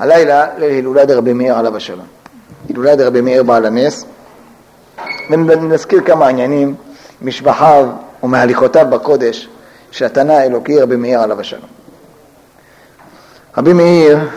הלילה להילולת רבי מאיר עליו השלום. הילולת רבי מאיר בעל הנס, ונזכיר כמה עניינים משבחיו ומהליכותיו בקודש של התנא האלוקי רבי מאיר עליו השלום. רבי מאיר,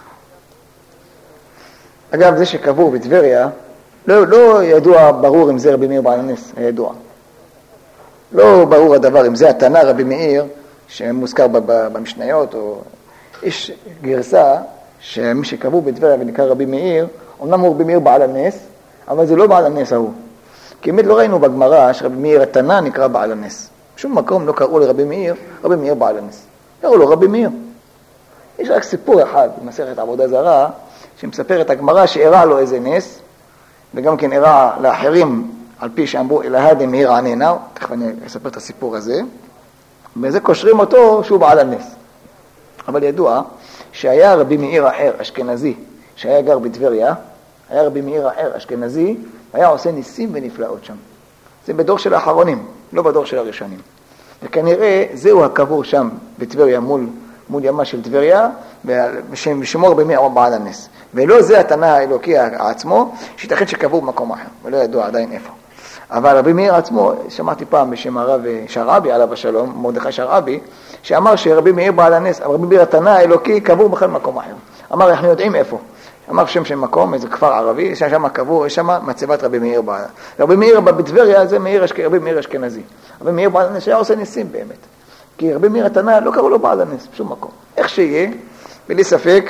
אגב זה שקבור בטבריה, לא ידוע ברור אם זה רבי מאיר בעל הנס, הידוע. לא ברור הדבר אם זה התנא רבי מאיר שמוזכר במשניות, או יש גרסה שמי שקבור בטבריה ונקרא רבי מאיר, אמנם הוא רבי מאיר בעל הנס, אבל זה לא בעל הנס ההוא. כי באמת לא ראינו בגמרא שרבי מאיר התנא נקרא בעל הנס. בשום מקום לא קראו לרבי מאיר, רבי מאיר בעל הנס. קראו לו רבי מאיר. יש רק סיפור אחד במסכת עבודה זרה, שמספר את הגמרא שאירע לו איזה נס, וגם כן אירע לאחרים על פי שאמרו אלהה דמאיר עננה, תכף אני אספר את הסיפור הזה, ובזה קושרים אותו שהוא בעל הנס. אבל ידוע שהיה רבי מאיר אחר אשכנזי, שהיה גר בטבריה, היה רבי מאיר אחר אשכנזי, היה עושה ניסים ונפלאות שם. זה בדור של האחרונים, לא בדור של הראשונים. וכנראה זהו הקבור שם בטבריה מול ימה של טבריה, ושמו רבי מאיר בעל הנס. ולא זה התנא האלוקי עצמו, שיתכן שקבור במקום אחר, ולא ידוע עדיין איפה. אבל רבי מאיר עצמו, שמעתי פעם בשם הרב שרעבי עליו השלום, מרדכי שרעבי, שאמר שרבי מאיר בעל הנס, אבל רבי מאיר התנא האלוקי קבור בכל מקום אחר. אמר, אנחנו יודעים איפה. אמר שם מקום, איזה כפר ערבי, שם קבור, יש שם מצבת רבי מאיר בעל הנס. רבי מאיר בטבריה זה רבי מאיר אשכנזי. רבי מאיר בעל הנס היה עושה ניסים באמת. כי רבי מאיר התנא לא קראו לו בעל הנס, בשום מקום. איך שיהיה, בלי ספק,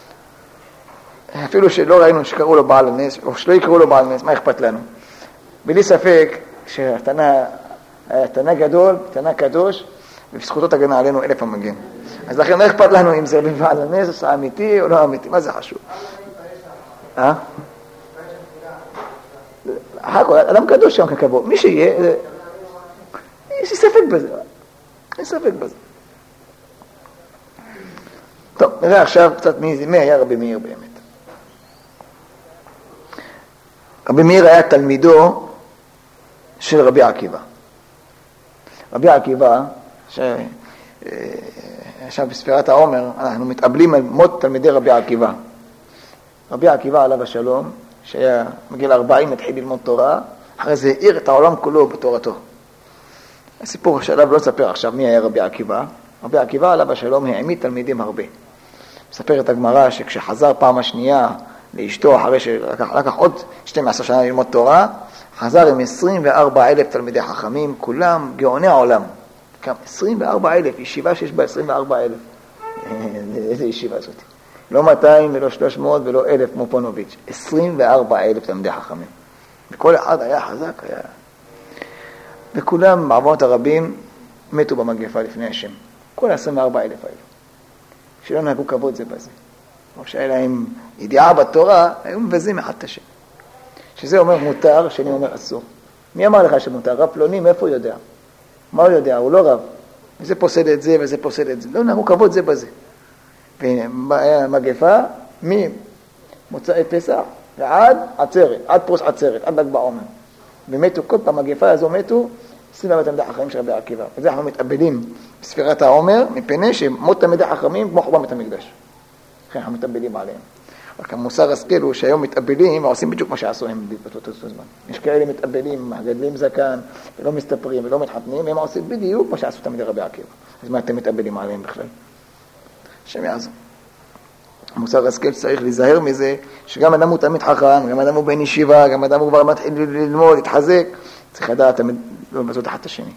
אפילו שלא ראינו שקראו לו בעל הנס, או שלא יקראו לו בעל הנס, מה אכפת לנו? בלי ספק שהתנא גדול, תנא קדוש, ובזכותו תגנה עלינו 1000 המגן. אז לכן לא אכפת לנו אם זה בעל הנס, או אמיתי או לא אמיתי, מה זה חשוב? אדם קדוש שם כקבוע, מי שיהיה, יש לי ספק בזה, אין ספק בזה. טוב, נראה עכשיו קצת מי היה רבי מאיר באמת. רבי מאיר היה תלמידו של רבי עקיבא. רבי עקיבא, עכשיו בספירת העומר, אנחנו מתאבלים על מות תלמידי רבי עקיבא. רבי עקיבא עליו השלום, שהיה מגיל 40, התחיל ללמוד תורה, אחרי זה העיר את העולם כולו בתורתו. הסיפור שעליו לא אספר עכשיו מי היה רבי עקיבא. רבי עקיבא עליו השלום העמיד תלמידים הרבה. מספר את הגמרא שכשחזר פעם השנייה לאשתו, אחרי שלקח עוד 12 שנה ללמוד תורה, חזר עם 24,000 תלמידי חכמים, כולם גאוני העולם. 24,000, ישיבה שיש בה 24,000. איזה ישיבה זאת? לא 200 ולא 300 ולא 1,000 כמו פונוביץ'. 24,000 תלמידי חכמים. וכל אחד היה חזק, היה... וכולם, בעוונות הרבים, מתו במגפה לפני השם. כל 24,000 האלה. שלא נהגו כבוד זה בזה. או שהיה להם ידיעה בתורה, היו מבזים אחד את השם. שזה אומר מותר, שני אומר אסור. מי אמר לך שמותר? רב פלוני, מאיפה הוא יודע? מה הוא יודע? הוא לא רב. וזה פוסד את זה וזה פוסד את זה. לא נהגו כבוד זה בזה. ומגפה, ממוצאי פסח ועד עצרת, עד פרוס עצרת, עד ל"ג בעומר. ומתו, כל פעם מגפה הזו מתו, 24 תלמידי חכמים של רבי עקיבא. וזה אנחנו מתאבדים בספירת העומר, מפני שמות תלמידי חכמים כמו חורבן בית המקדש. לכן אנחנו מתאבדים עליהם. רק המוסר השכל הוא שהיום מתאבדים ועושים בדיוק מה שעשו הם באותו זמן. יש כאלה מתאבדים, מגדלים זקן, ולא מסתפרים ולא מתחתנים, הם עושים בדיוק מה שעשו תלמידי רבי עקיבא. אז מה אתם מתאבדים עליהם בכלל? השם יעזור. המוסר השכל צריך להיזהר מזה, שגם אדם הוא תלמיד חכם, גם אדם הוא בן ישיבה, גם אדם הוא כבר מתחיל ללמוד, להתחזק, צריך לדעת תמיד לא לבזות אחד את השני.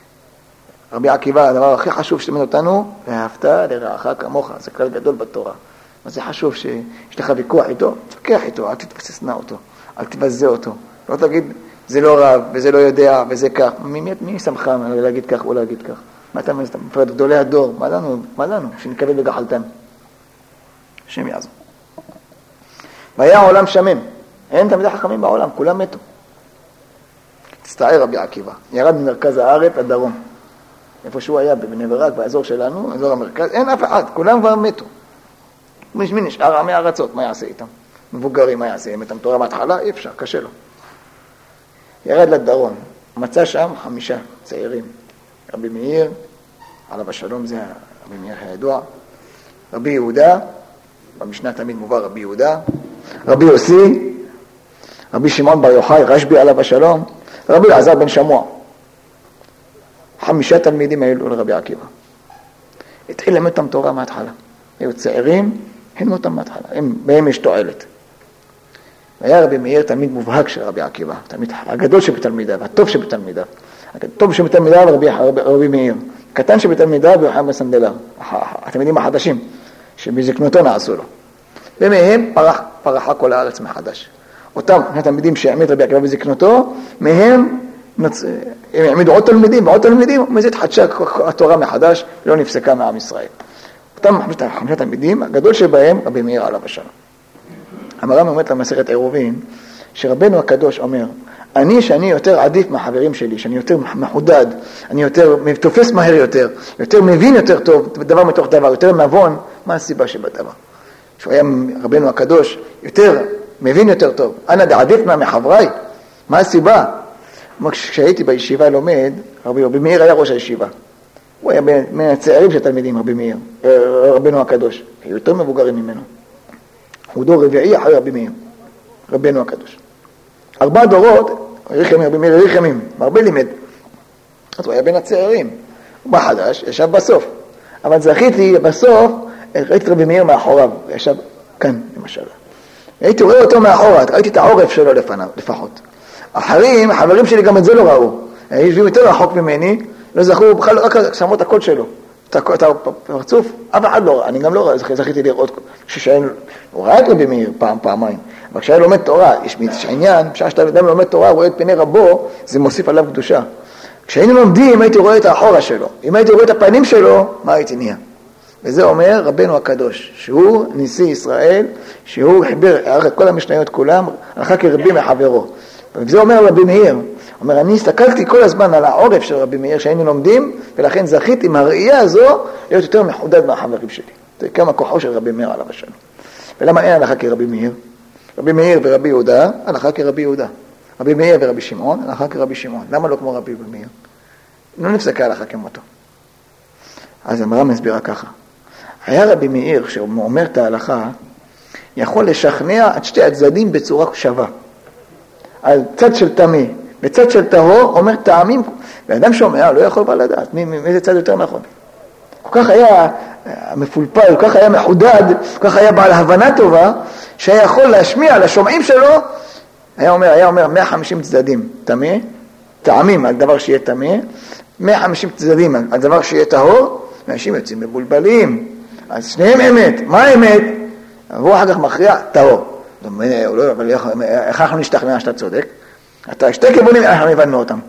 רבי עקיבא, הדבר הכי חשוב שתלמד אותנו, ואהבת לרעך כמוך, זה כלל גדול בתורה. אז זה חשוב שיש לך ויכוח איתו, תפקח איתו, אל תתפססנה אותו, אל תבזה אותו. לא תגיד, זה לא רב, וזה לא יודע, וזה כך. מי שמך להגיד כך או להגיד כך? מה אתה מפרד גדולי הדור? מה לנו? שנקבל בגחלתם. השם יעזור. והיה העולם שמם. אין תלמידי חכמים בעולם, כולם מתו. תצטער רבי עקיבא. ירד ממרכז הארץ לדרום. איפה שהוא היה בבני ברק, באזור שלנו, אזור המרכז, אין אף אחד, כולם כבר מתו. מי נשאר עמי הארצות, מה יעשה איתם? מבוגרים, מה יעשה? אם איתם תורה מההתחלה, אי אפשר, קשה לו. ירד לדרום, מצא שם 5 צעירים. רבי מאיר, עליו השלום, זה רבי מאיר הידוע, רבי יהודה, במשנה תמיד מובא רבי יהודה, רבי יוסי, רבי שמעון בר יוחאי, רשב"י עליו השלום, רבי אלעזר בן שמוע. 5 תלמידים האלו לרבי עקיבא. התחיל ללמד אותם תורה מההתחלה. היו צעירים, הלמדו אותם מההתחלה, בהם יש תועלת. והיה רבי מאיר תלמיד מובהק של רבי עקיבא, תלמיד הגדול שבתלמידיו, הטוב שבתלמידיו. הטוב שבתלמידיו רבי מאיר, הקטן שבתלמידיו יוחנן בן סנדלר, התלמידים החדשים שבזקנותו נעשו לו. ומהם פרחה כל הארץ מחדש. אותם התלמידים שהעמיד רבי עקיבא בזקנותו, מהם הם העמידו עוד תלמידים ועוד תלמידים, ומזה התחדשה התורה מחדש, לא נפסקה מעם ישראל. אותם 5 תלמידים, הגדול שבהם רבי מאיר עליו השלום. המר"ם אומר למסכת עירובין, שרבנו הקדוש אומר, שאני יותר עדיף מהחברים שלי, שאני יותר מחודד, אני יותר תופס מהר יותר מבין יותר טוב, דבר מתוך דבר, יותר מבון, מה הסיבה שבדבר? שהוא היה רבנו הקדוש, יותר מבין יותר טוב, אנא דעדיף מחבריי, מה הסיבה? כשהייתי בישיבה לומד, רבי מאיר היה ראש הישיבה, הוא היה בין הצעירים של תלמידים, רבי מאיר, רבנו הקדוש, היו יותר מבוגרים ממנו. הוא דור רביעי אחרי רבי מאיר, רבנו הקדוש. 4 דורות, רבי מאיר ריחמים, הרבה לימד. אז הוא היה בין הצעירים. הוא בא חדש, ישב בסוף. אבל זכיתי בסוף, ראיתי את רבי מאיר מאחוריו, ישב כאן למשל. הייתי רואה אותו מאחוריו, ראיתי את העורף שלו לפחות. החברים שלי גם את זה לא ראו. יושבים יותר רחוק ממני, לא זכו, בכלל רק שמו את הקול שלו. את הפרצוף, אף אחד לא ראה, אני גם לא זכיתי לראות, הוא ראה את רבי מאיר פעמיים, אבל כשהיה לומד תורה, יש עניין, כשאתה אדם לומד תורה, רואה את פני רבו, זה מוסיף עליו קדושה. כשהיינו לומדים, הייתי רואה את האחורה שלו, אם הייתי רואה את הפנים שלו, מה הייתי נהיה? וזה אומר רבנו הקדוש, שהוא נשיא ישראל, שהוא חיבר את כל המשניות כולם, הלכה כרבי מחברו. וזה אומר רבי מאיר, אומר, אני הסתכלתי כל הזמן על העורף של רבי מאיר שהיינו לומדים, ולכן זכיתי מהראייה הזו להיות יותר מחודד מהחברים שלי. זה כמה כוחו של רבי מאיר עליו השלום. ולמה אין הלכה כרבי מאיר? רבי מאיר ורבי יהודה, הלכה כרבי יהודה. רבי מאיר ורבי שמעון, הלכה כרבי שמעון. למה לא כמו רבי מאיר? לא נפסקה הלכה כמותו. אז המר"ם מסבירה ככה. היה רבי מאיר, כשהוא אומר את ההלכה, יכול לשכנע את שתי הצדדים בצורה שווה. על צד של תמי, בצד של טהור אומר טעמים, ואדם שומע לא יכול לדעת מאיזה צד יותר נכון. כל כך היה מפולפל, כל כך היה מחודד, כל כך היה בעל הבנה טובה, שהיה יכול להשמיע לשומעים שלו, היה אומר 150 צדדים תמי, טעמים על דבר שיהיה תמי, 150 צדדים על דבר שיהיה טהור, ואנשים יוצאים מבולבלים, אז שניהם אמת. מה האמת? והוא אחר כך מכריע טהור. אבל איך אנחנו נשתכנע שאתה צודק? אתה שתי כיוונים, אנחנו הבנו אותם.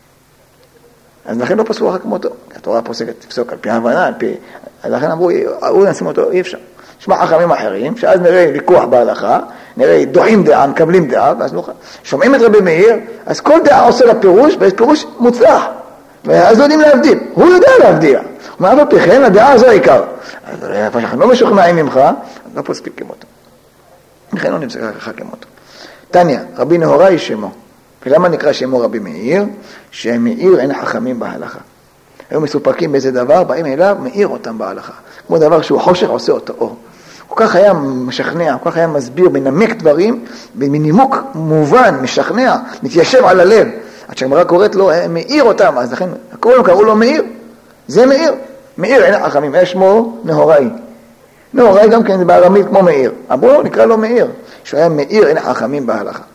אז לכן לא פסקו אחר כמותו. התורה פוסקת תפסוק על פי ההבנה, אז לכן אמרו, הוא נשים אותו, אי אפשר. שמע חכמים אחרים, שאז נראה ויכוח בהלכה, נראה דוחים דעה, מקבלים דעה, ואז נוכל. שומעים את רבי מאיר, אז כל דעה עושה לה פירוש, ויש פירוש מוצלח. ואז לא יודעים להבדיל. הוא יודע להבדיל. הוא אומר, אבל פכן, הדעה הזו העיקר. אז אנחנו לא משוכנעים ממך, אז לא פוסקים כמותו. לכן לא נפסק אחר כמותו. תניא, רבי נהוראי שמו. ולמה נקרא שמו רבי מאיר? שמאיר אין חכמים בהלכה. היו מסופקים באיזה דבר, באים אליו, מאיר אותם בהלכה. כמו דבר שהוא חושך, עושה אותו אור. כל כך היה משכנע, כל כך היה מסביר, מנמק דברים, מנימוק מובן, משכנע, מתיישב על הלב. עד שהגמרא קוראת לו, מאיר אותם, אז לכן, כולם קראו לו מאיר. זה מאיר. מאיר אין חכמים, יש שמו נהוראי. נהוראי גם כן זה בארמית כמו מאיר. אמרו לו, נקרא לו מאיר. שהוא היה מאיר אין חכמים בהלכה.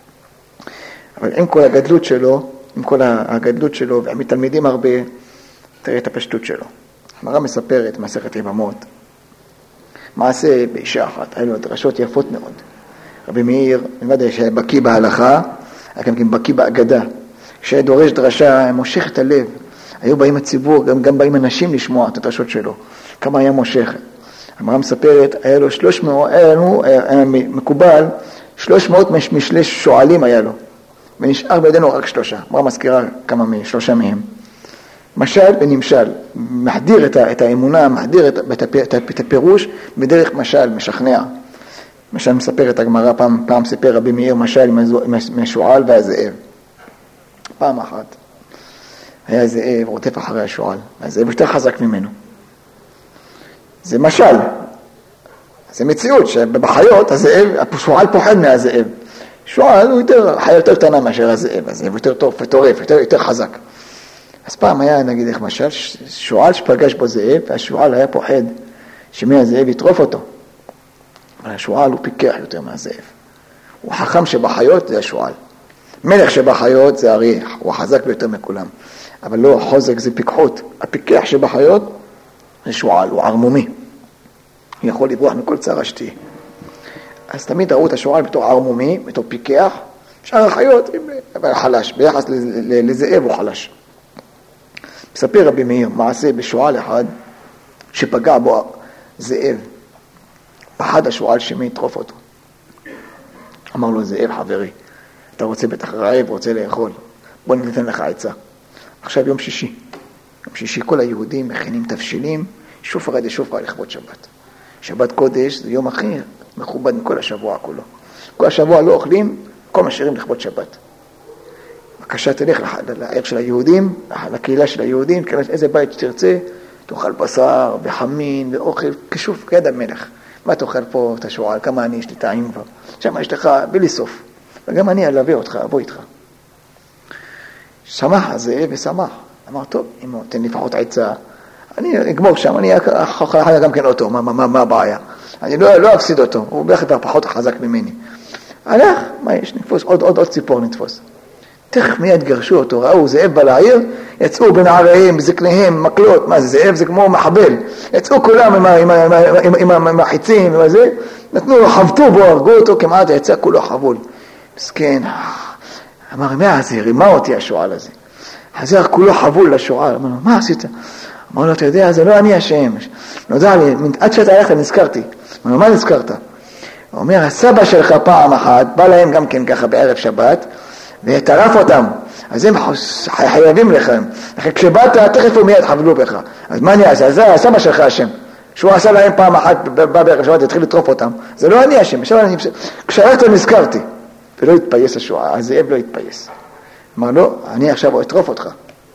אבל עם כל הגדלות שלו, ומתלמידים הרבה, תראה את הפשטות שלו. הגמרא מספרת, מסכת יבמות, מעשה באישה אחת, היה לו דרשות יפות מאוד. רבי מאיר, מלבד שהיה בקיא בהלכה, היה גם בקיא באגדה. כשהיה דורש דרשה, מושך את הלב. היו באים הציבור, גם באים אנשים לשמוע את הדרשות שלו. כמה היה מושך. הגמרא מספרת, היה לו 300, היה מקובל, 300 משלי שועלים היה לו. ונשאר בידינו רק 3. הגמרא מזכירה כמה מ3 מהם. משל ונמשל, מחדיר את האמונה, מחדיר את הפירוש בדרך משל, משכנע. משל מספרת הגמרא, פעם סיפר רבי מאיר משל עם השועל והזאב. פעם אחת היה זאב רוטף אחרי השועל, הזאב יותר חזק ממנו. זה משל. זה מציאות שבחיות הזאב, השועל פוחד מהזאב. שועל הוא חיה יותר קטנה מאשר הזאב, הזאב יותר טוב וטורף, יותר חזק. אז פעם היה, נגיד איך משל, שועל שפגש בו זאב, והשועל היה פוחד שמהזאב יטרוף אותו. אבל השועל הוא פיקח יותר מהזאב. הוא חכם שבחיות זה השועל. מלך שבחיות זה אריה, הוא החזק ביותר מכולם. אבל לא, חוזק זה פיקחות. הפיקח שבחיות זה שועל, הוא ערמומי. הוא יכול לברוח מכל צרה שתהיה. אז תמיד ראו את השועל בתור ערמומי, בתור פיקח. שאר החיות, אבל חלש. ביחס לזאב הוא חלש. מספר רבי מאיר, מעשה בשועל אחד, שפגע בו זאב. פחד השועל שמי יטרוף אותו. אמר לו, זאב חברי, אתה רוצה בטח רעב, רוצה לאכול. בוא ניתן לך עצה. עכשיו יום שישי. יום שישי כל היהודים מכינים תבשילים, שופרה לכבוד שבת. שבת קודש זה יום הכי מכובד מכל השבוע כולו. כל השבוע לא אוכלים, כל משאירים לכבוד שבת. בבקשה תלך לעיר של היהודים, לקהילה של היהודים, איזה בית שתרצה, תאכל בשר וחמין ואוכל, כשוף כיד המלך. מה תאכל פה את השועל? כמה אני יש לי טעים כבר. שם יש לך בלי סוף. וגם אני אלווה אותך, אבוא איתך. שמח הזאב ושמח. אמר, טוב, אם הוא תן לפחות עצה, אני אגמור שם, אני אוכל גם כן אותו, מה הבעיה? אני לא אפסיד אותו, הוא בלך כבר פחות חזק ממני. הלך, מה יש? נתפוס, עוד ציפור נתפוס. תכף מיד גרשו אותו, ראו זאב בא לעיר, יצאו בנעריהם, בזקניהם, מקלות, מה זה זאב? זה כמו מחבל. יצאו כולם עם החיצים, עם זה, נתנו לו, חבטו בו, הרגו אותו, כמעט יצא כולו חבול. מסכן, אמר, מה זה? רימה אותי השועל הזה. חזר כולו חבול לשועל, אמר לו, מה עשית? אמר לו, אתה יודע, זה לא אני השם. נודע לי, עד שאתה הלכת נזכרתי. אמר לו, מה נזכרת? הוא אומר, הסבא שלך פעם אחת, בא להם גם כן ככה בערב שבת, וטרף אותם, אז הם חייבים לכם. כשבאת, תכף ומיד חבלו בך. אז מה אני אעשה? זה הסבא שלך השם. שהוא עשה להם פעם אחת, בא בערב שבת, התחיל לטרוף אותם. זה לא אני השם. כשהלכת נזכרתי. ולא התפייס השועל, הזאב לא התפייס. אמר לו, אני עכשיו אטרוף אותך.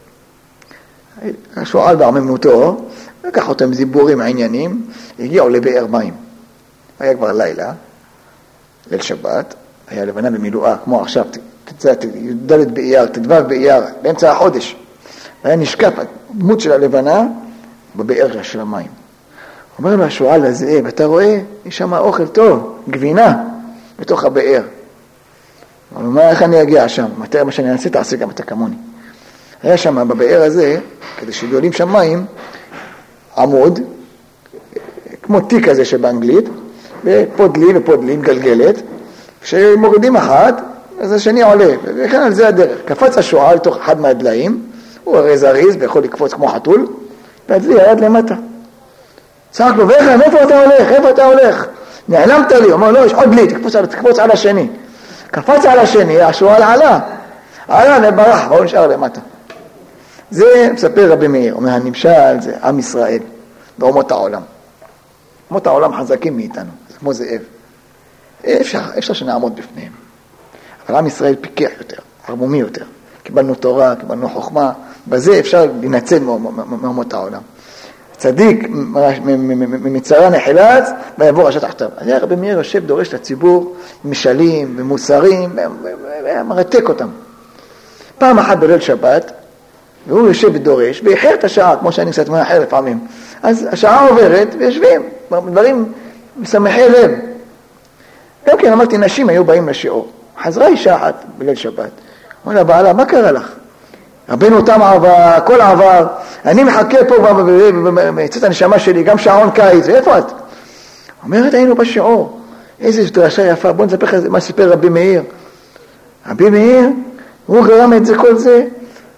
השועל בעממנותו, לקח אותם זיבורים העניינים, הגיעו לבאר מים. היה כבר לילה, ליל שבת, היה לבנה במילואה, כמו עכשיו, ד' באייר, תדבר באייר, באמצע החודש. היה נשקף, דמות של הלבנה, בבאר של המים. אומר לו השועל הזאב, אתה רואה? יש שם אוכל טוב, גבינה, בתוך הבאר. אמר לו, איך אני אגיע שם? מה שאני אעשה, תעשה גם אתה כמוני. היה שם בבאר הזה, כדי שגולים שם מים, עמוד, כמו תיק הזה שבאנגלית, ופודלי, מגלגלת, כשמורידים אחת, אז השני עולה, וכן על זה הדרך. קפץ השועל תוך אחד מהדליים, הוא הרי זריז ויכול לקפוץ כמו חתול, והדלי היד למטה. צעק לו, איפה אתה הולך? איפה אתה הולך? נעלמת לי, הוא אומר, לא, יש עוד דלי, תקפוץ על השני. קפץ על השני, השועל עלה, ברח, והוא נשאר למטה. זה מספר רבי מאיר, אומר, הנמשל זה עם ישראל, באומות העולם. אומות העולם חזקים מאיתנו, זה כמו זאב. אפשר שנעמוד בפניהם. אבל עם ישראל פיקח יותר, ערמומי יותר. קיבלנו תורה, קיבלנו חוכמה, בזה אפשר לנצל מאומות העולם. צדיק ממצרה נחלץ, ויבוא רשע תחתיו. אז רבי מאיר יושב דורש לציבור משלים ומוסרים, ומרתק אותם. פעם אחת בליל שבת, והוא יושב ודורש, ואיחר את השעה, כמו שאני קצת מאחר לפעמים. אז השעה עוברת, ויושבים, דברים משמחי לב. גם כן אמרתי, נשים היו באים לשיעור. חזרה אישה אחת בליל שבת. אמר לה, בעלה, מה קרה לך? רבנו תם עבר, הכל עבר, אני מחכה פה ויצאת הנשמה שלי, גם שעון קיץ, ואיפה את? אומרת, היינו בשיעור, איזו דרשה יפה, בוא נספר לך מה סיפר רבי מאיר. רבי מאיר, הוא גרם את זה, כל זה,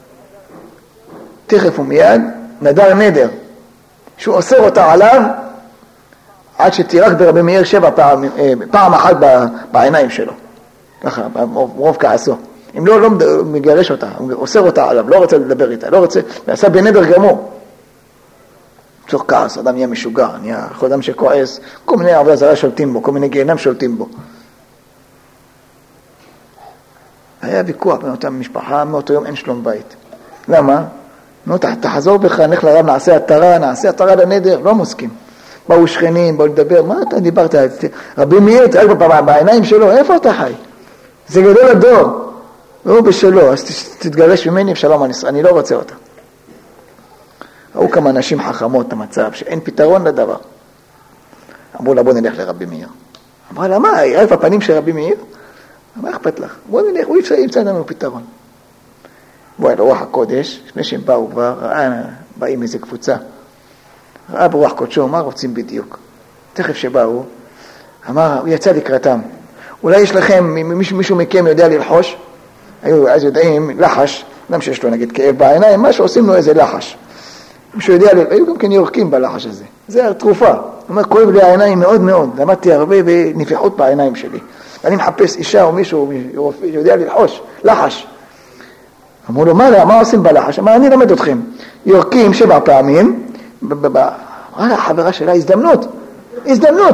תכף ומיד, נדר נדר, שהוא אוסר אותה עליו, עד שתירק ברבי מאיר 7 פעם אחת בעיניים שלו. ככה, רוב כעסו. אם לא מגרש אותה, הוא אוסר אותה עליו, לא רוצה לדבר איתה, לא רוצה, ועשה בנדר גמור. צורך כעס, אדם יהיה משוגע, נהיה אדם שכועס, כל מיני עבודה זרה שולטים בו, כל מיני גיהנם שולטים בו. היה ויכוח בין אותה משפחה, מאותו יום אין שלום בית. למה? נו, תחזור בך, נלך לרב, נעשה התרה לנדר, לא מוסכים. באו שכנים, באו לדבר, מה אתה דיברת? רבי מאיר, תראה בעיניים שלו, איפה אתה חי? זה גדול הדור. והוא בשלו, אז תתגרש ממני, שלום, אני לא רוצה אותה. ראו כמה נשים חכמות את המצב, שאין פתרון לדבר. אמרו לה, בוא נלך לרבי מאיר. אמרה לה, מה, יראה בפנים של רבי מאיר? מה אכפת לך? בוא נלך, הוא ימצא לנו פתרון. בוא, אל רוח הקודש, לפני שהם באו כבר, באים איזה קבוצה. ראה ברוח קודשו, מה רוצים בדיוק? תכף שבאו, אמר, הוא יצא לקראתם. אולי יש לכם, מישהו מכם יודע ללחוש? היו אז יודעים, לחש, אדם שיש לו נגיד כאב בעיניים, משהו עושים לו איזה לחש. מישהו יודע, היו גם כן יורקים בלחש הזה. זה התרופה. הוא אומר, כואב לי העיניים מאוד מאוד. למדתי הרבה בנפיחות בעיניים שלי. ואני מחפש אישה או מישהו שיודע ללחוש, לחש. אמרו לו, מה עושים בלחש? אמר, אני למד אתכם. יורקים 7 פעמים, אמרה החברה שלה, הזדמנות.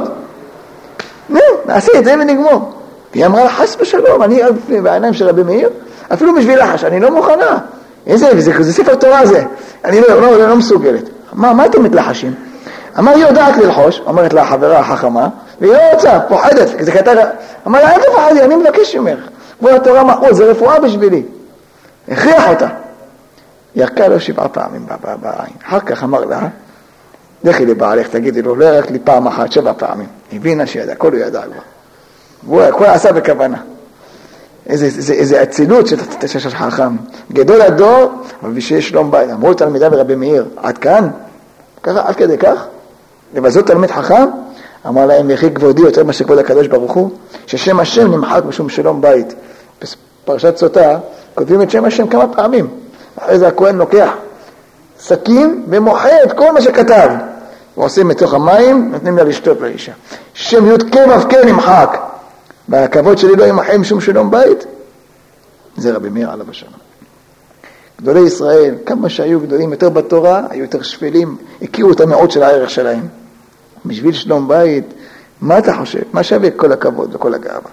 נעשה את זה ונגמור. היא אמרה לה, חס ושלום, אני בעיניים של רבי מאיר, אפילו בשביל לחש, אני לא מוכנה. זה ספר תורה זה. אני לא מסוגלת. מה אתם מתלחשים? אמר, היא יודעת ללחוש, אומרת לה החברה החכמה, והיא לא רוצה, פוחדת. אמר לה, איפה פחדי? אני מבקש ממך. כבוד התורה מחוז, זה רפואה בשבילי. הכריח אותה. ירקה לו 7 פעמים בעין. אחר כך אמר לה, לכי לבעלך, תגידי לו, לא רק לי פעם אחת, 7 פעמים. הבינה שידע, הכל הוא ידע כבר. והוא הכל עשה בכוונה. איזה אצילות של חכם. גדול הדור, אבל בשביל שלום בית. אמרו תלמידה ברבי מאיר, עד כאן? ככה, עד כדי כך? לבזות תלמיד חכם? אמר להם, יחי כבודי יותר מה שכבוד הקדוש ברוך הוא, ששם השם נמחק בשום שלום בית. בפרשת סוטה, כותבים את שם השם כמה פעמים. אחרי זה הכהן לוקח סכין ומוחה את כל מה שכתב. ועושים מתוך המים, נותנים לה לשתות לאישה. שם י' כ' כן נמחק. והכבוד שלי לא ימחה משום שלום בית. זה רבי מאיר עליו השלום. גדולי ישראל, כמה שהיו גדולים יותר בתורה, היו יותר שפלים, הכירו את המאות של הערך שלהם. בשביל שלום בית, מה אתה חושב? מה שווה כל הכבוד וכל הגאווה?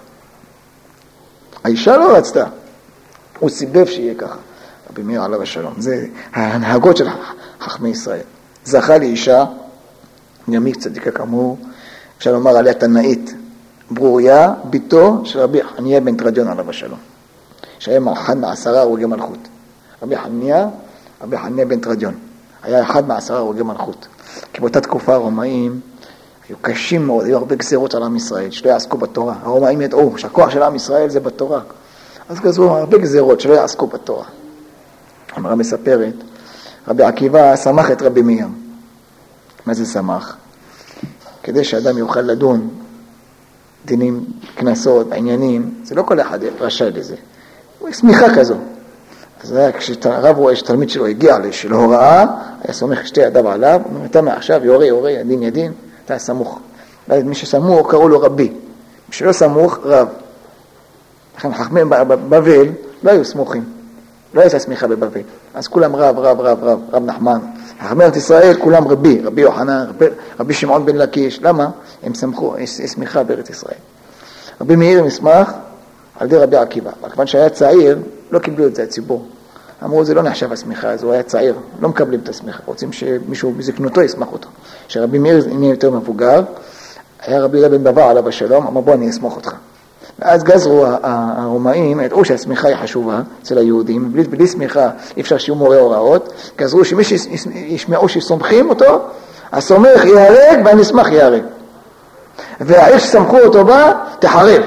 האישה לא רצתה. הוא סיבב שיהיה ככה. רבי מאיר עליו השלום. זה ההנהגות של חכמי ישראל. זכה לאישה, ימית צדיקה כאמור, אפשר לומר עליה תנאית, ברוריה, ביתו של רבי חניה בן תרדיון עליו השלום. שהיה אחד מ10 הרוגי מלכות. רבי חניה בן תרדיון. היה אחד מ10 הרוגי מלכות. כי באותה תקופה הרומאים היו קשים מאוד, היו הרבה גזירות על עם ישראל, שלא יעסקו בתורה. הרומאים ידעו שהכוח של עם ישראל זה בתורה. אז גזרו הרבה גזירות שלא יעסקו בתורה. אמרה מספרת, רבי עקיבא שמח את רבי מאיר. מה זה שמח? כדי שאדם יוכל לדון דינים, כנסות, עניינים, זה לא כל אחד רשאי לזה. הוא סמיכה כזו. אז כשהרב רואה שתלמיד שלו הגיע להוראה, היה סומך 2 ידיו עליו, הוא אומר, אתה מעכשיו יורה, ידין, אתה סמוך. מי שסמוך קראו לו רבי. מי שלא סמוך, רב. לכן חכמים בבבל לא היו סמוכים. לא הייתה סמיכה בבבל. אז כולם רב נחמן. חכמי ארץ ישראל כולם רבי יוחנן, רבי שמעון בן לקיש. למה? הם סמכו, יש סמיכה בארץ ישראל. רבי מאיר מסמך על ידי רבי עקיבא. כיוון שהיה צעיר, לא קיבלו את זה הציבור. אמרו, זה לא נחשב הסמיכה, אז הוא היה צעיר, לא מקבלים את הסמיכה. רוצים שמישהו בזקנותו יסמך אותו. שרבי מאיר נהיה יותר מבוגר, היה רבי יהודה בן בבא עליו השלום, אמר בוא אני אסמוך אותך. ואז גזרו הרומאים, ידעו שהסמיכה היא חשובה אצל היהודים, בלי סמיכה אי אפשר שיהיו מורה הוראות, גזרו שמי שישמעו שסומכים אותו, הסומך יהרג והנסמך יהרג. והעיר שסמכו אותו בה, תחרב.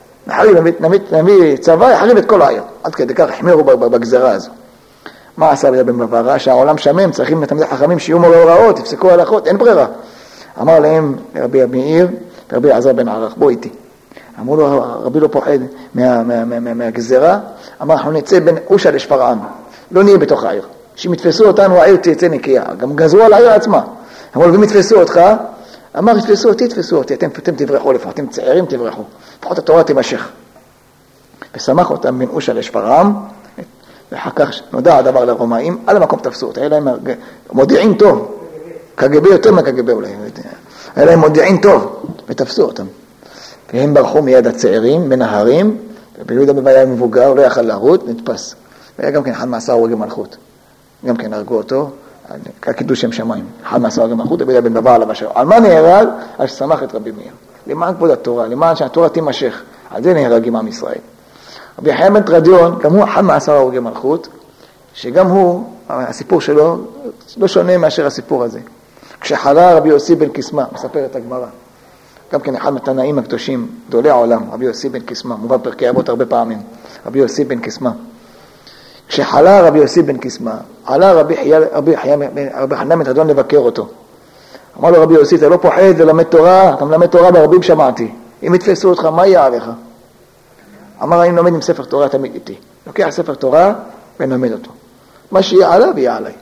נביא צבא, יחריב את כל העיר. עד כדי כך החמירו בגזרה הזו. מה עשה רבי בן בבא? ראה שהעולם שמם, צריכים לתלמידי חכמים שיהיו מורה הוראות, יפסקו הלכות, אין ברירה. אמר להם רבי מאיר ורבי אלעזר בן ערך, בוא איתי. אמרו לו, רבי לא פוחד מהגזרה, אמר, אנחנו נצא בין אושה לשפרעם, לא נהיה בתוך העיר. שאם יתפסו אותנו, העיר תצא נקייה. גם גזרו על העיר עצמה. אמרו לו, ואם יתפסו אותך, אמר, יתפסו אותי, אתם תברחו לפחות, אתם צעירים תברחו. לפחות התורה תימשך. ושמח אותם בין אושה לשפרעם, ואחר כך נודע הדבר לרומאים, על המקום תפסו אותה. היה להם מודיעין טוב, קג"ב יותר מקג"ב אולי. היה להם מודיעין טוב, ותפסו אותם. והם ברחו מיד הצעירים, מנהרים, וביהודה בבעיה מבוגר, לא יכל להרוט, נתפס. והיה גם כן אחד מ10 הרוגי מלכות. גם כן הרגו אותו, קידוש שם שמיים, אחד מעשרה המלכות, דוד בן בבא עליו השלום. על מה נהרג? על ששמח את רבי מאיר. למען כבוד התורה, למען שהתורה תימשך. על זה נהרגים עם ישראל. רבי חיים בן תרדיון, גם הוא אחד מעשרה הרוגי מלכות, שגם הוא, הסיפור שלו, לא שונה מאשר הסיפור הזה. כשחלה רבי יוסי בן קיסמא, מספר את הגמרא, גם כן אחד מהתנאים הקדושים, גדולי העולם, רבי יוסי בן קיסמא, מובא פרקי אבות הרבה פעמים, רבי יוסי בן קיסמא. כשחלה רבי יוסי בן קיסמא, עלה רבי חנן בן תרדיון לבקר אותו. אמר לו רבי יוסי, אתה לא פוחד ללמד תורה, אתה מלמד תורה ברבים שמעתי. אם יתפסו אותך, מה יהיה עליך? אמר, אני לומד עם ספר תורה תמיד איתי. לוקח ספר תורה ונלמד אותו. מה שיהיה עליו, יהיה עליי.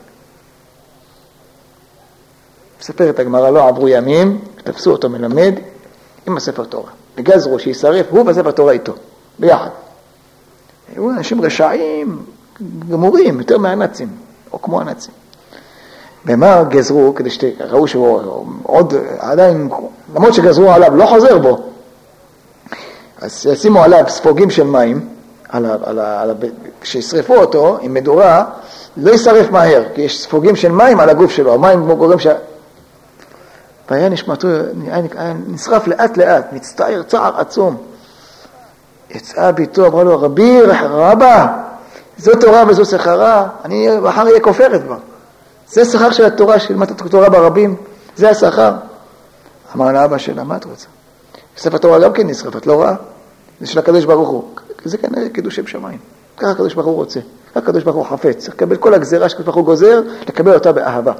מספר את הגמרא, לא עברו ימים, תפסו אותו מלמד עם הספר תורה. וגזרו שישרף, הוא והספר תורה איתו, ביחד. היו אנשים רשעים, גמורים, יותר מהנאצים, או כמו הנאצים. במה גזרו, כדי שראו שהוא עוד, עדיין, למרות שגזרו עליו, לא חוזר בו. אז ישימו עליו ספוגים של מים, כשישרפו אותו עם מדורה, לא ישרף מהר, כי יש ספוגים של מים על הגוף שלו, המים גורם והיה נשמתו, נשרף לאט לאט, מצטער צער עצום. יצאה ביתו, אמרה לו, רבי, רבא, זו תורה וזו שכרה, אני מחר יהיה כופרת בה. זה שכר של התורה, שלמדת תורה ברבים, זה השכר. אמר לאבא שלה, מה את רוצה? ספר תורה גם כן נשרף, את לא ראה? זה של הקדוש ברוך הוא. זה כנראה קידוש שם שמיים. ככה הקדוש ברוך הוא רוצה. הקדוש ברוך הוא חפץ. צריך לקבל כל הגזירה שהקדוש ברוך הוא גוזר, לקבל אותה באהבה.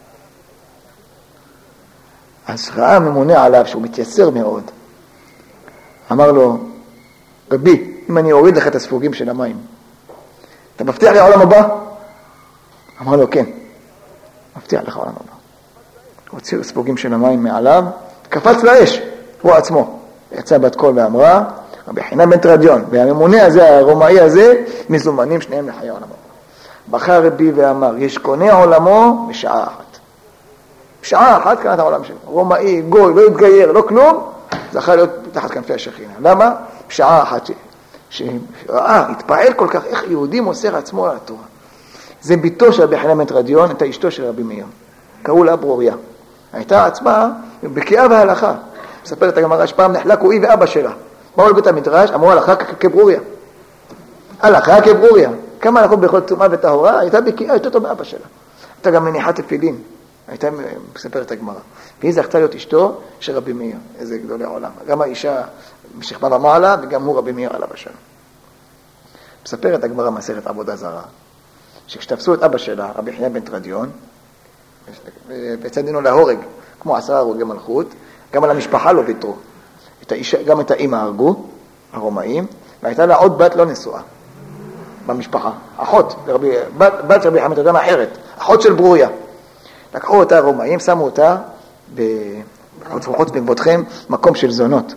אז ראה הממונה עליו שהוא מתייסר מאוד. אמר לו, רבי, אם אני אוריד לך את הספוגים של המים, אתה מבטיח לי העולם הבא? אמר לו, כן. מבטיח לך העולם הבא. הוציא ספוגים של המים מעליו, קפץ לאש, הוא עצמו. יצא בת קול ואמרה, רבי חנן בן תרדיון, והממונה הזה, הרומאי הזה, מזומנים שניהם לחיי העולם הבא. בכה רבי ואמר, יש קונה עולמו בשעה אחת. בשעה אחת קנה את העולם שלו. רומאי, גוי, לא התגייר, לא כלום, זכה להיות תחת כנפי השכינה. למה? בשעה אחת התפעל כל כך, איך יהודי מוסר עצמו על התורה. זה ביתו של רבי חנן בן תרדיון, הייתה אשתו של רבי מאיר. קראו לה ברוריה. הייתה עצמה בקיאה והלכה. מספרת הגמרא שפעם נחלקו היא ואבא שלה. באו לבית המדרש, אמרו הלכה כברוריה. הלכה כברוריה. כמה הלכות בכל טומאה וטהורה, הייתה בקיאה יותר טוב מאבא שלה. הייתה גם מניחת תפילין. הייתה מספרת הגמרא. והיא זכתה להיות אשתו של רבי מאיר. איזה גדולי העולם. גם האישה משכבה ומעלה, וגם הוא רבי מאיר עליו השם. מספרת הגמרא מסכת עבודה זרה, שכשתפסו את אבא שלה, רבי חנן בן תרדיון, וצדינו להורג, כמו 10 הרוגי מלכות, גם על המשפחה לא ויתרו. גם את האמא הרגו, הרומאים, והייתה לה עוד בת לא נשואה במשפחה. אחות, בת של רבי חנן בן תרדיון אחרת, אחות של ברוריה. לקחו אותה הרומאים, שמו אותה בחוץ מגבותכם, מקום של זונות.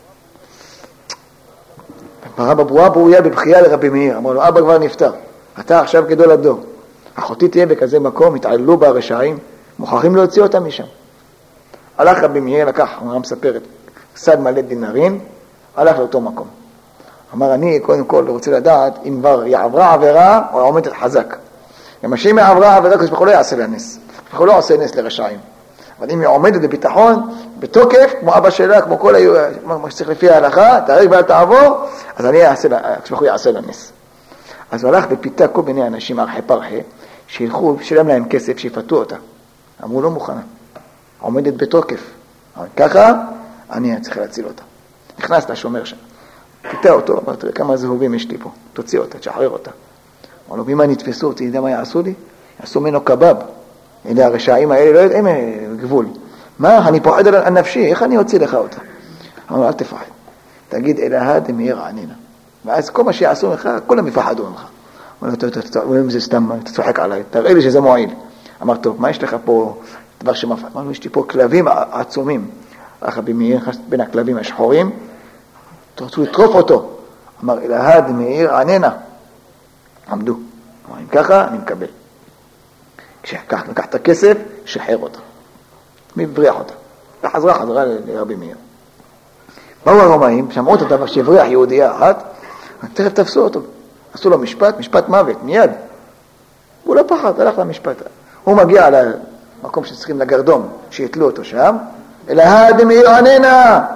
פרה בברורה ברוריה בבחייה לרבי מאיר, אמר לו, אבא כבר נפטר, אתה עכשיו גדול הדור, אחותי תהיה בכזה מקום, התעללו בה הרשעים, מוכרחים להוציא אותה משם. הלך רבי מאיר, לקח, אמרה מספרת, סד מלא דינרים, הלך לאותו מקום. אמר, אני קודם כל רוצה לדעת אם כבר היא עברה עבירה או עומדת חזק. למשל אם היא עברה עבירה, כשבכל לא יעשה לה נס, כשבכל לא עושה נס לרשעים. אבל אם היא עומדת בביטחון, בתוקף, כמו אבא שלה, כמו כל מה שצריך לפי ההלכה, תאריך ואל תעבור, אז אני כשבכל יעשה לה נס. אז הוא הלך ופיתה כל מיני אנשים ארחי פרחי, שילכו, שילם להם כסף, שיפתו אותה. אמרו, לא מוכנה. עומדת בתוקף. אבל ככה, אני צריך להציל אותה. נכנס לשומר שם. פיתה אותו, אמר, תראה כמה זהובים יש לי פה. תוציא אותה, תשחרר אותה. אמר לו, במה נתפסו אותי, יודע מה יעשו לי? יעשו ממנו קבב. אלה הרשעים האלה, לא יודעים גבול. מה? אני פוחד על נפשי, איך אני אוציא לך אותה? אמר לו, אל תפחד. תגיד, אלהה דמאיר ענינה. ואז כל מה שיעשו לך, כולם יפחדו ממך. אמר לו, זה סתם, אתה צוחק עליי, תראה לי שזה מועיל. אמר, טוב, מה יש לך פה דבר שמפחד? אמר לו, יש לי פה כלבים עצומים. רבי מאיר, בין הכלבים השחורים, תרצו לטרוף אותו. אמר, אלהה דמאיר ענינה. עמדו. אמר, אם ככה, אני מקבל. כשלקח את הכסף, שחרר אותה. מבריח אותה. וחזרה לרבי מאיר. באו הרומאים, שמעו את הדבר שהבריח יהודייה אחת, תכף תפסו אותו. עשו לו משפט מוות, מיד. הוא לא פחד, הלך למשפט. הוא מגיע למקום שצריכים לגרדום, שיתלו אותו שם, אלא הדמאיר עננה,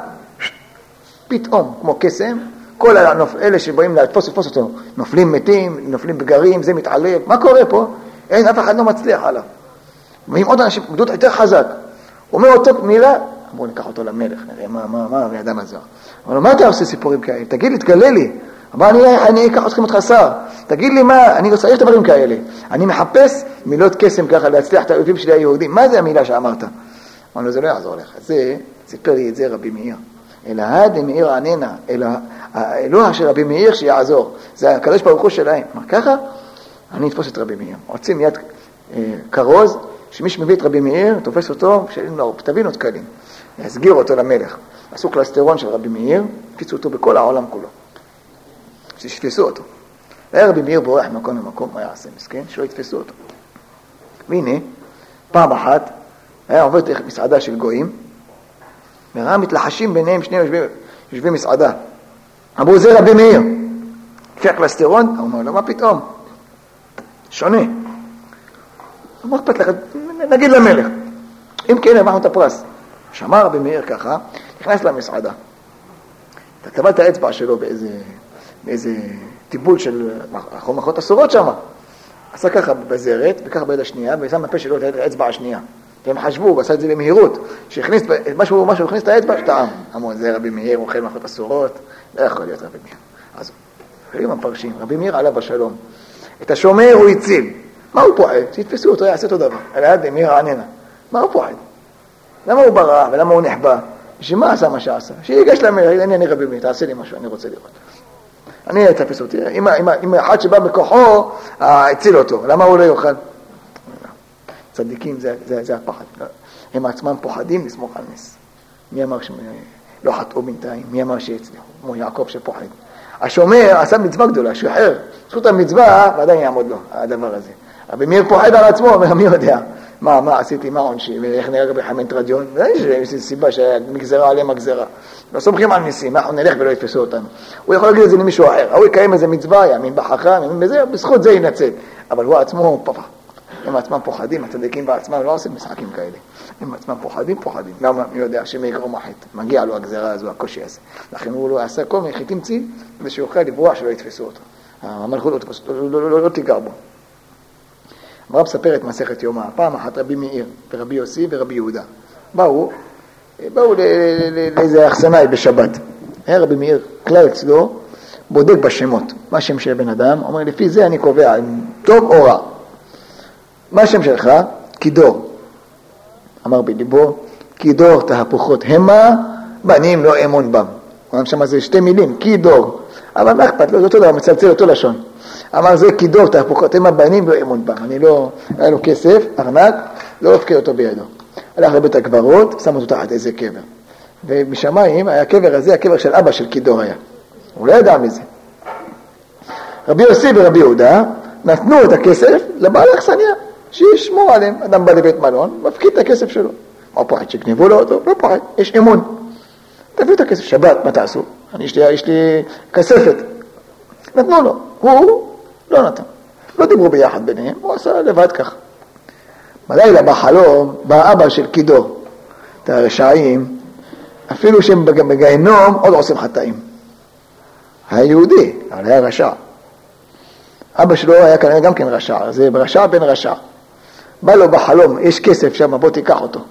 פתאום, כמו קסם, כל אלה שבאים לתפוס אותו, נופלים מתים, נופלים בגרים, זה מתעלב, מה קורה פה? אין, אף אחד לא מצליח עליו. ואם עוד אנשים, גדוד יותר חזק, אומר אותו מילה, בואו ניקח אותו למלך, נראה מה האדם הזה. אבל לו, מה אתה עושה סיפורים כאלה? תגיד לי, תגלה לי. אמר, אני אקח אתכם אותך שר. תגיד לי מה, אני צריך דברים כאלה. אני מחפש מילות קסם ככה להצליח את האויבים שלי היהודים. מה זה המילה שאמרת? אמר לו, זה לא יעזור לך. זה, סיפר לי את זה רבי מאיר. אלא הדמאיר עננה, אלא האלוה של רבי מאיר שיעזור. זה הקדוש ברוך הוא שלהם. אמר, ככה, אני אתפוס את רבי מאיר. רוצים מיד כרוז, שמי שמביא את רבי מאיר, תופס אותו, תבינו את קלים. יסגיר אותו למלך. עשו קלסטרון של רבי מאיר, קיצו אותו בכל העולם כולו. שיתפסו אותו. היה רבי מאיר בורח ממקום למקום, מה יעשה מסכן? שלא יתפסו אותו. והנה, פעם אחת, היה עובר דרך מסעדה של גויים, וראה מתלחשים ביניהם שני יושבים מסעדה. אמרו, זה רבי מאיר. לפי הקלסטרון, הוא אומר לו, מה פתאום? שונה. אמר, אכפת לך, נגיד למלך. אם כן, הבאנו את הפרס. שמע רבי מאיר ככה, נכנס למסעדה. תטבע את האצבע שלו באיזה טיבול של מחרות אסורות שם. עשה ככה בזרת, וככה ביד השנייה, ושם בפה שלו את האצבע השנייה. והם חשבו, הוא עשה את זה במהירות, שהכניס, משהו הכניס את האצבע, שטעם. אמרו, זה רבי מאיר, אוכל מחרות אסורות, לא יכול להיות רבי מאיר. אז, חייבים הפרשים, רבי מאיר עלה בשלום. את השומר הוא הציל. מה הוא פועד? שיתפסו אותו, יעשה אותו דבר. אלא רבי מאיר עננה. מה הוא פועד? למה הוא ברא ולמה הוא נחבא? שמה עשה מה שעשה? שיגש למלך, אני רבי מאיר, תעשה לי משהו, אני רוצה לראות. אני אתפס אותי. אם אחד שבא בכוחו, הציל אותו. למה הוא לא יוכל? צדיקים, זה הפחד. הם עצמם פוחדים לסמוך על נס. מי אמר שלא חטאו בינתיים? מי אמר שיצליחו? כמו יעקב שפוחד. השומר עשה מצווה גדולה, שחרר. זכות המצווה, ועדיין יעמוד לו, הדבר הזה. רבי מאיר פוחד על עצמו, אומר, מי יודע? מה עשיתי, מה עונשי, ואיך נראה רבי חמין טרדיון? יש סיבה שמגזרה עליהם הגזרה. לא סומכים על ניסים, אנחנו נלך ולא יתפסו אותנו. הוא יכול להגיד את זה למישהו אחר. הוא יקיים איזה מצווה, יאמין בחכם, יאמין בזה, בזכות זה ינצל. אבל הוא עצמו פחד. הם עצמם פוחדים, הצדיקים בעצמם לא עושים משחקים כאלה. הם עצמם פוחדים. למה? מי יודע שמי יגרום החטא. מגיע לו הגזרה הזו, הקושי הזה. לכן הוא לא עשה כל מיני חיטים צי, ושיוכל לברוח שלא יתפסו אותו. המלכות לא תיגר בו. הרב מספר את מסכת יומא. פעם אחת רבי מאיר ורבי יוסי ורבי יהודה. באו לאיזה אכסנאי בשבת. היה רבי מאיר כלל אצלו, בודק בשמות. מה השם של בן אדם? אומר, לפי זה אני קובע, טוב או רע. מה השם שלך? קידור. אמר בליבו, קידור תהפוכות המה, בנים לא אמון בם. אמר שם זה שתי מילים, קידור. אבל מה אכפת לו? זה אותו דבר, מצלצל אותו לשון. אמר זה קידור תהפוכות המה, בנים לא אמון בם. אני לא, היה לו כסף, ארנק, לא הפקד אותו בידו. הלך לבית הקברות, שם אותו תחת איזה קבר. ומשמיים, הקבר הזה, הקבר של אבא של קידור היה. הוא לא ידע מזה. רבי יוסי ורבי יהודה נתנו את הכסף לבעל האכסניה, שישמור עליהם. אדם בא לבית מלון, מפקיד את הכסף שלו. מה פוחד שגנבו לו אותו? לא פוחד, יש אמון. תביאו את הכסף, שבת, מה תעשו? יש לי כספת. נתנו לו, הוא לא נתן. לא דיברו ביחד ביניהם, הוא עשה לבד כך. בלילה בחלום, בא אבא של קידור, את הרשעים, אפילו שהם בגיהנום עוד עושים חטאים. היהודי, אבל היה רשע. אבא שלו היה כנראה גם כן רשע, זה רשע בן רשע. בא לו בחלום, יש כסף שם, בוא תיקח אותו.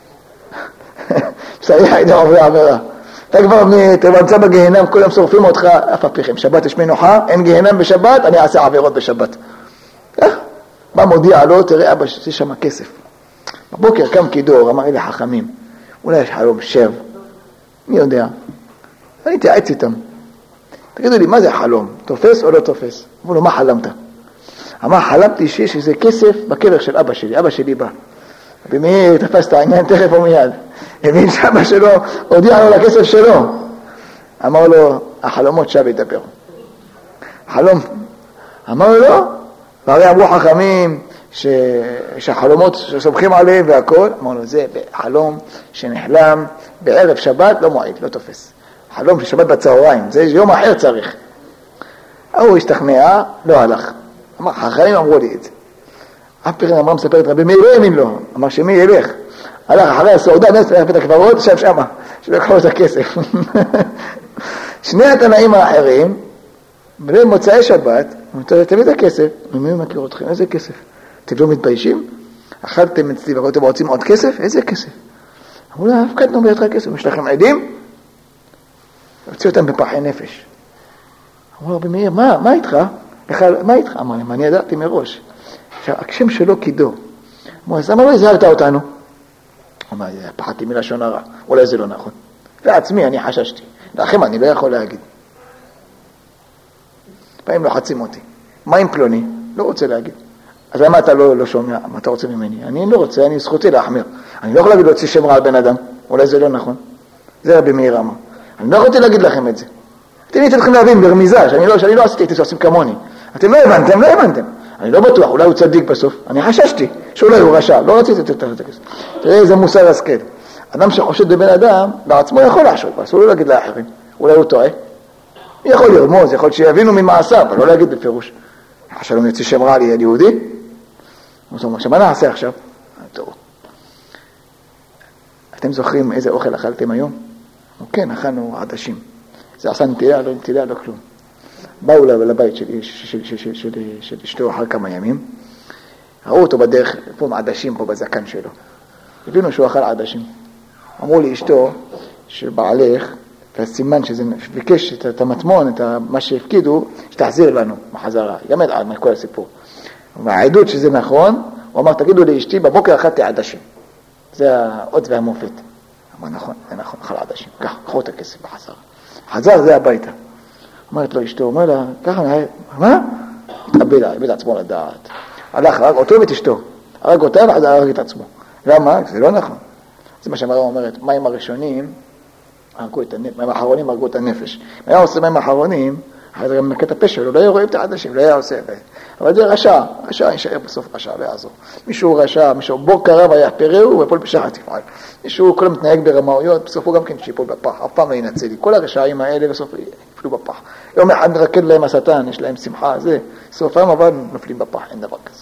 פסעי חיידה עובר עבירה. אתה כבר תמצא בגיהנם, כולם שורפים אותך, אף אפיכם. שבת יש מנוחה, אין גיהנם בשבת, אני אעשה עבירות בשבת. בא מודיע לו, תראה אבא, יש שם כסף. בבוקר קם קידור, אמר אלה חכמים, אולי יש חלום שב. מי יודע? אני תעץ איתם. תגידו לי, מה זה חלום? תופס או לא תופס? אמרו לו, מה חלמת? אמר, חלמתי שיש איזה כסף בקבר של אבא שלי. אבא שלי בא. ומי תפס את העניין תכף או מיד? הבין שאבא שלו, הודיע לו לכסף שלו. אמר לו, החלומות שב ידבר. חלום. אמר לו, והרי אמרו חכמים שהחלומות שסומכים עליהם והכל. אמר לו, זה חלום שנחלם בערב שבת, לא מועיל, לא תופס. חלום של שבת בצהריים, זה יום אחר צריך. הוא השתכנע, לא הלך. חכמים אמרו לי את זה. אף פרן אמרה מספרת רבי מאיר לא האמין לו, אמר שמי ילך, הלך אחרי הסעודה, נס בית הקברות, שם שמה, שלא יקחו את הכסף. שני התנאים האחרים, בליל מוצאי שבת, תביא את הכסף, ומי מכיר אתכם, איזה כסף? אתם לא מתביישים? אכלתם אצלי ואתם רוצים עוד כסף? איזה כסף? אמרו לה, הפקדנו בידך כסף, יש לכם עדים? הוציאו אותם בפחי נפש. אמרו רבי מאיר, מה איתך? מה איתך? אמר להם, אני ידעתי מראש. השם שלו קידו. אמרו, אז למה לא הזהרת אותנו? אמר, פחדתי מלשון הרע, אולי זה לא נכון. לעצמי, אני חששתי. לכם אני לא יכול להגיד. פעמים לוחצים אותי. מה עם פלוני? לא רוצה להגיד. אז למה אתה לא שומע? מה אתה רוצה ממני? אני לא רוצה, אני זכותי להחמיר. אני לא יכול להגיד להוציא שם רע על בן אדם. אולי זה לא נכון. זה רבי מאיר אמר. אני לא יכולתי להגיד לכם את זה. אתם הייתם צריכים להבין ברמיזה, שאני לא עשיתי, הייתם עושים כמוני. אתם לא הבנתם. אני לא בטוח, אולי הוא צדיק בסוף. אני חששתי שאולי הוא רשע. לא רציתי לתת את הכסף. תראה איזה מוסר השכל. אדם שחושד בבן אדם, בעצמו יכול לחשוד, אסור לו להגיד לאחרים. אולי הוא טועה. יכול לרמוז, יכול שיבינו ממעשה, אבל לא להגיד בפירוש. שלום יוצא שם רע לי על יהודי. מה נעשה עכשיו? טוב. אתם זוכרים איזה אוכל אכלתם היום? כן, אכלנו עדשים. זה עשה נטילה, לא כלום. באו לבית של אשתו אחר כמה ימים, ראו אותו בדרך, פה עדשים פה בזקן שלו. הבינו שהוא אכל עדשים. אמרו לי אשתו שבעלך, הסימן שזה ביקש את המטמון, את מה שהפקידו, שתחזיר לנו בחזרה. גם את כל הסיפור. והעדות שזה נכון, הוא אמר, תגידו לאשתי, בבוקר אכלתי עדשים. זה האות והמופת. אמר, נכון, זה נכון, אכל עדשים. קחו את הכסף בחזרה. חזר זה הביתה. אומרת לו אשתו, אומר לה, ככה, מה? התאבד עצמו לדעת. הלך, הרג אותו ואת אשתו. הרג אותה וחזר הרג את עצמו. למה? זה לא נכון. זה מה שהמראה אומרת, מים הראשונים, מים האחרונים הרגו את הנפש. היה עושה מים האחרונים, אז גם מקט הפה שלו, לא היה רואים את העדשים, לא היה עושה. אבל זה רשע יישאר בסוף רשע, לא יעזור. מישהו רשע, מישהו בור קרב היה פרעו, ופול בשחת תפעל. מישהו כל מתנהג ברמאויות, בסוף הוא גם כן שיפול בפח, אף פעם לא ינצל לי. כל הרשעים האלה בסוף יפלו בפח. יום אחד נרקד להם השטן, יש להם שמחה, זה סופם אבל נופלים בפח, אין דבר כזה.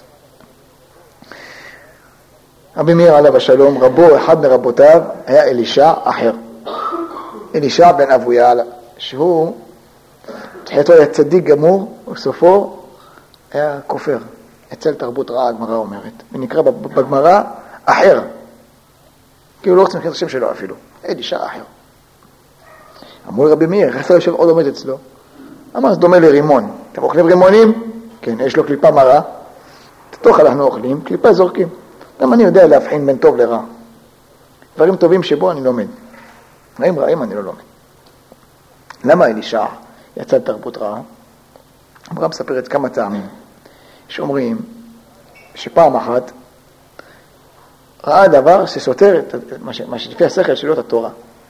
רבי מאיר עליו השלום, רבו, אחד מרבותיו, היה אלישע אחר. אלישע בן אבויה, שהוא תחילתו היה צדיק גמור, וסופו היה כופר. אצל תרבות רעה, הגמרא אומרת. ונקרא בגמרא אחר. כי הוא לא רוצה לקרוא את השם שלו אפילו. אלישע אחר. אמרו לרבי מאיר, איך אתה יושב עוד עומד אצלו? אמר, זה דומה לרימון. אתם אוכלים רימונים? כן, יש לו קליפה מרה. תתוך אנחנו אוכלים, קליפה זורקים. גם אני יודע להבחין בין טוב לרע. דברים טובים שבו אני לומד. דברים רעים אני לא לומד. למה אלישע יצא תרבות רעה? אמרה מספרת כמה טעמים. שאומרים שפעם אחת ראה דבר שסותר את מה שלפי השכל שלו את התורה.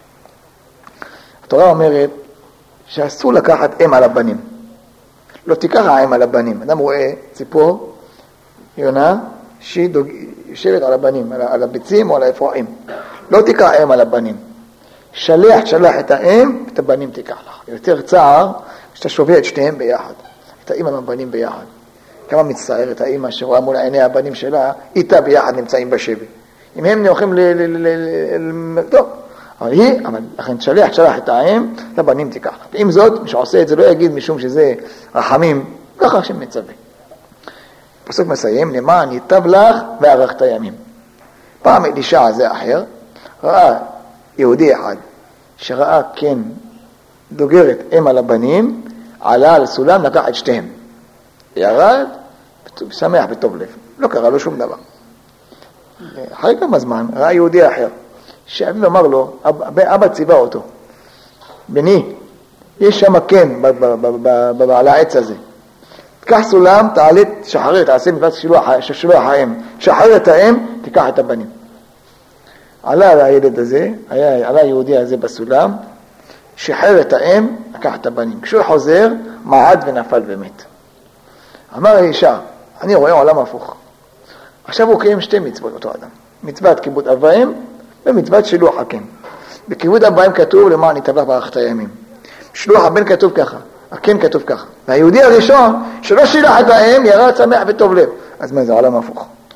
התורה אומרת שאסור לקחת אם על הבנים. לא תיקח האם על הבנים. אדם רואה ציפור, יונה, שהיא יושבת על הבנים, על הביצים או על האפרוחים. לא תיקח אם על הבנים. שלח את האם, את הבנים תיקח לך. יותר צער שאתה שובה את שתיהם ביחד. את האמא והבנים ביחד. כמה מצטערת האמא שרואה מול עיני הבנים שלה, איתה ביחד נמצאים בשבי. אם הם הולכים טוב. אבל לכן שלח את האם, את הבנים תיקח לך. ועם זאת, מי שעושה את זה לא יגיד משום שזה רחמים, ככה השם מצווה. פסוק מסיים, למען ייטב לך וארכת ימים. פעם אלישע זה אחר, ראה יהודי אחד, שראה כן דוגרת אם על הבנים, עלה על סולם, לקח את שתיהם. ירד, שמח בטוב לב. לא קרה לו שום דבר. אחרי כמה זמן, ראה יהודי אחר, שאביו אמר לו, אבא ציווה אותו, בני, יש שם כן, על העץ הזה. תקח סולם, תעלה, שחרר, תעשה מפלט שילוח האם. שחרר את האם, תיקח את הבנים. עלה הילד הזה, עלה היהודי הזה בסולם, שחרר את האם, לקח את הבנים. כשהוא חוזר, מעד ונפל ומת. אמר אלישע, אני רואה עולם הפוך. עכשיו הוא קיים שתי מצוות אותו אדם. מצוות כיבוד אב ואם, ומצוות שילוח הקן. בכיבוד אב ואם כתוב למען ייטב לך וארכת ימים. שילוח הבן כתוב ככה, הקן כתוב ככה. והיהודי הראשון, שלא שילח את האם, ירד שמח וטוב לב. אז מה זה עולם הפוך?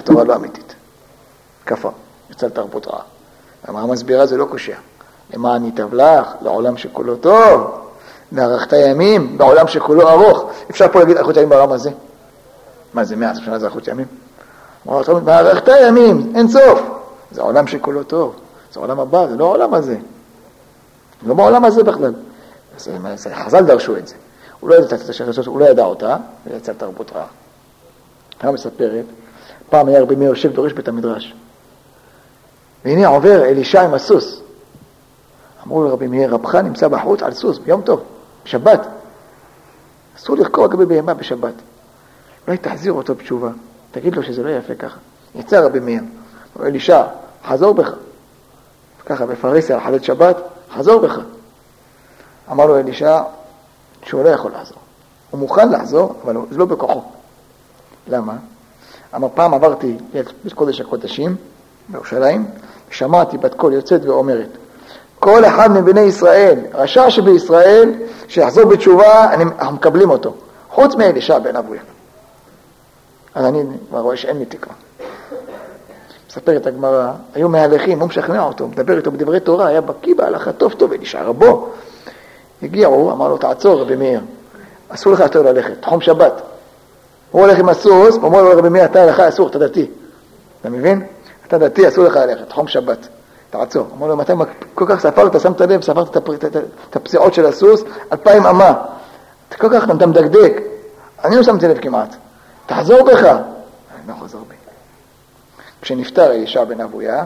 תורה לא אמיתית. כפר, יצא לתרבות רעה. אמרה מסבירה זה לא קושיה. למען ייטב לך, לעולם שכולו טוב, וערכת ימים, בעולם שכולו ארוך. אפשר פה להגיד אריכות ימים בעולם הזה? מה זה 100 שנה זה אריכות ימים? וערכת ימים, אין סוף. זה העולם שכולו טוב. זה העולם הבא, זה לא העולם הזה. לא בעולם הזה בכלל. חז"ל דרשו את זה. הוא לא ידע את השרשת, הוא לא ידע אותה, ויצא לתרבות רעה. היא מספרת, פעם היה רבי מאיר יושב דורש בית המדרש. והנה עובר אלישע עם הסוס. אמרו לרבי מאיר, רבך נמצא בחוץ על סוס, ביום טוב, בשבת. אסור לרקור לגבי בהמה בשבת. אולי תחזיר אותו בתשובה, תגיד לו שזה לא יפה ככה. יצא רבי מאיר, אלישע, חזור בך. ככה בפריסיה על חלת שבת, חזור בך. אמר לו אלישע שהוא לא יכול לעזור. הוא מוכן לעזור, אבל זה לא בכוחו. למה? אמר פעם עברתי את קודש הקודשים בירושלים, ושמעתי בת קול יוצאת ואומרת, כל אחד מבני ישראל, רשע שבישראל, שיחזור בתשובה, אנחנו מקבלים אותו. חוץ מאלישע בן אבויה. אז אני רואה שאין לי תקווה. מספרת הגמרא, היו מהלכים, הוא משכנע אותו, מדבר איתו בדברי תורה, היה בקיא בהלכה, טוב, אלישע רבו. הגיעו, אמר לו, תעצור רבי מאיר, אסור לך יותר ללכת, תחום שבת. הוא הולך עם הסוס, ואומר לו רבי מאיר, אתה לך אסור, אתה דתי. אתה מבין? אתה דתי, אסור לך ללכת, תחום שבת. תעצור. אמר לו, מתי כל כך ספרת, שמת לב, ספרת את הפציעות של הסוס, 2000 אמה. אתה כל כך אתה מדקדק. אני לא שמתי לב כמעט. תחזור בך. אני לא חוזר בי. כשנפטר אלישע בן אבויה,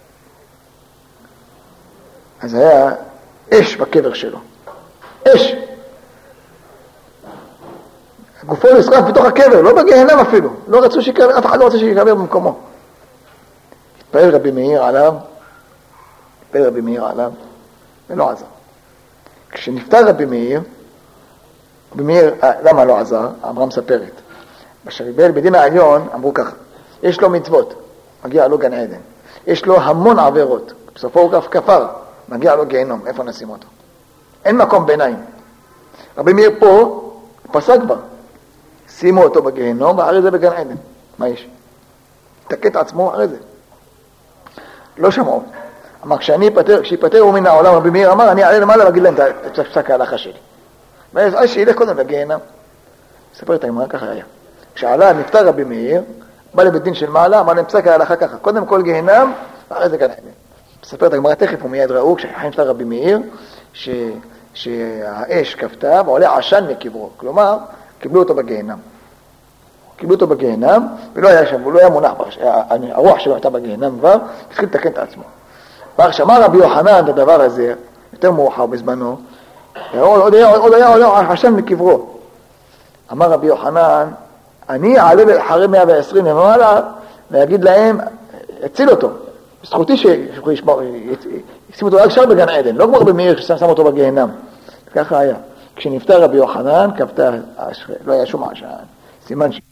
אז היה אש בקבר שלו. אש. גופו נשרף בתוך הקבר, לא בגהנם אפילו. לא רצו שיקבר, אף אחד לא רוצה שיקבר במקומו. התפעל רבי מאיר עליו, ולא עזר. כשנפטר רבי מאיר, למה לא עזר? אמרה מספרת. בשריבל בדין העליון אמרו ככה, יש לו מצוות, מגיע לו גן עדן. יש לו המון עבירות, בסופו הוא כפר, מגיע לו גיהנום, איפה נשים אותו? אין מקום ביניים. רבי מאיר פה פסק בה, שימו אותו בגיהנום, ואחרי זה בגן עדן. מה יש? תקט עצמו אחרי זה. לא שמעו. אמר, כשיפטרו מן העולם, רבי מאיר אמר, אני אעלה למעלה ואגיד להם את פסק ההלכה שלי. ואז שילך קודם לגיהנם. ספר את הגמרא, ככה היה. כשעלה, נפטר רבי מאיר, בא לבית דין של מעלה, אמר להם פסק ההלכה ככה, קודם כל גיהנם, ואחרי זה גן עדן. ספר את הגמרא תכף ומיד ראו, כשנפטר רבי מאיר, שהאש כפתה ועולה עשן מקברו. כלומר, קיבלו אותו בגיהנם, ולא היה שם, הוא לא היה מונח, הרוח שלו הייתה בגיהנם כבר, התחיל לתקן את עצמו. שמע רבי יוחנן את הדבר הזה, יותר מאוחר בזמנו, עוד היה עולה עשן מקברו. אמר רבי יוחנן, אני אעלה אחרי 120 למעלה, ויגיד להם, הציל אותו. זכותי שישימו אותו רק שם בגן עדן, לא כמו רבי מאיר ששם אותו בגיהנם. ככה היה. כשנפטר רבי יוחנן, לא היה שום עשן. סימן